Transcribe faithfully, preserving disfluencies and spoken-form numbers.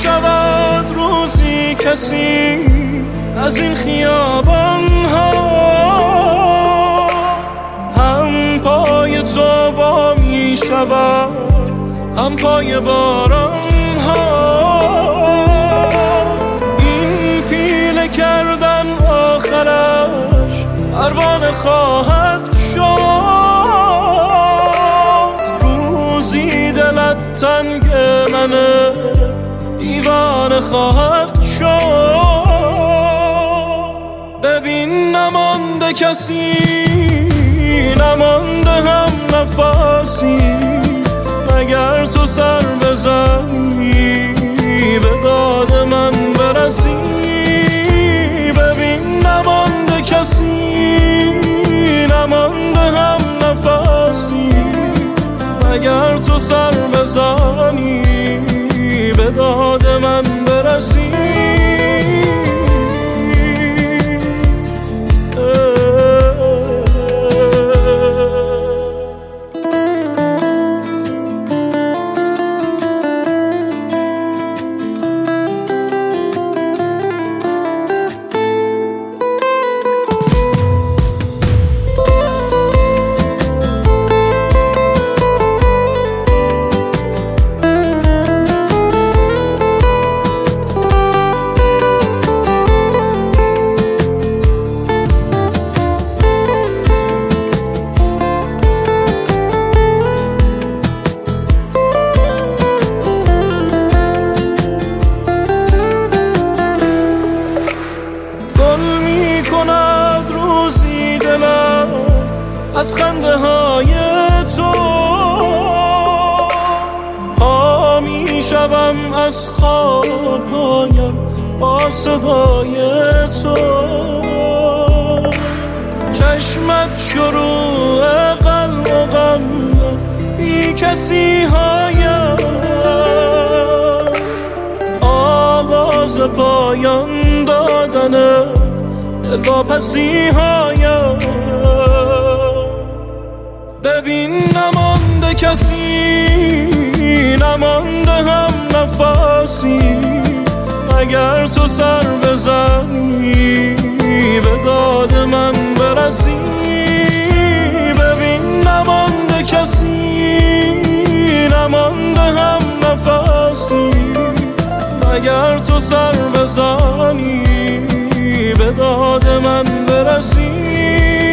شود روزی کسی از این خیابان ها هم پای تو با می شود هم پای باران ها. این پیله کردن آخرش پروانه خواهد شد. روزی دلت تنگ منه دیوانه خواهد شد. ببین نمانده کسی نمانده هم نفسی اگر تو سر بزنی به داد من برسی. ببین نمانده کسی نمانده هم نفسی اگر تو سر بزنی به داد من برسی. روزی دلم از خنده های تو پا می شوم از خوابهایم با صدای تو. چشمت شروع قلب و غم بی کسی هایم آغاز پایان دادن واپسی هایم. ببین نمانده کسی نمانده هم نفسی اگر تو سر بزنی به داد من برسی. ببین نمانده کسی نمانده هم نفسی اگر تو سر بزنی به داد من برسی.